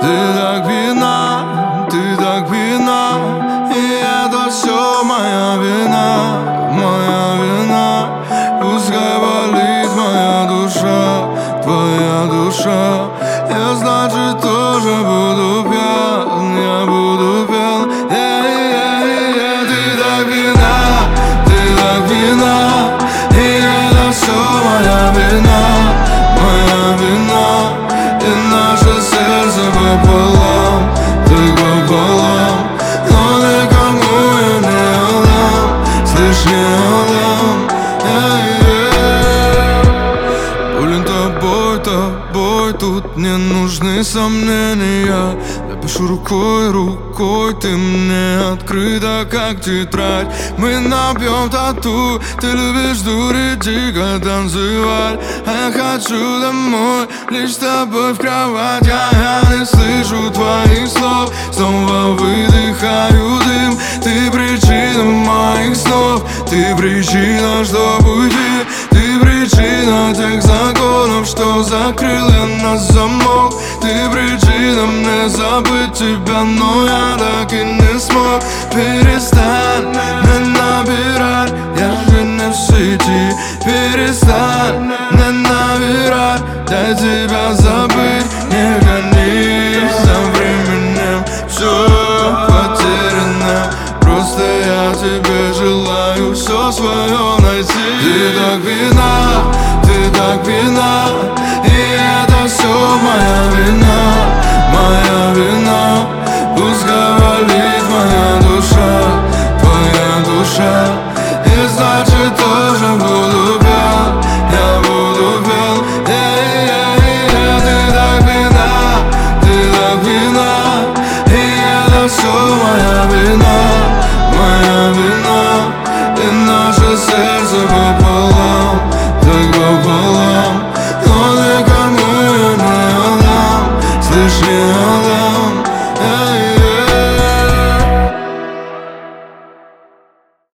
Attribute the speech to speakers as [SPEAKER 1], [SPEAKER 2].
[SPEAKER 1] ты так пьяна, и это все моя вина, моя вина. Пускай болит моя душа, твоя душа. Я, значит, тоже буду пьян, я буду пьян. Ты так пьяна, и это все моя вина, моя вина. И наше сердце пополам, так пополам. Но никому я не отдам, слышь, не отдам. Болен тобой, тут не нужны сомнения. Напишу рукой, ты мне открыта, как тетрадь. Мы набьем тату, ты любишь дурить, дико танцевать. А я хочу домой, лишь с тобой в кровать. Я не слышу твоих слов, снова выдыхаю дым. Ты причина моих снов, ты причина, чтоб уйти. Ты причина тех законов, что закрыл я на замок. Ты причина мне забыть тебя, но я так и не смог. Перестань не набирать, я же не в сети. Перестань не набирать, дай тебя забыть. Не гони за временем, все потеряно. Просто я тебе желаю все свое найти. Ты так пьяна, и это все моя вина.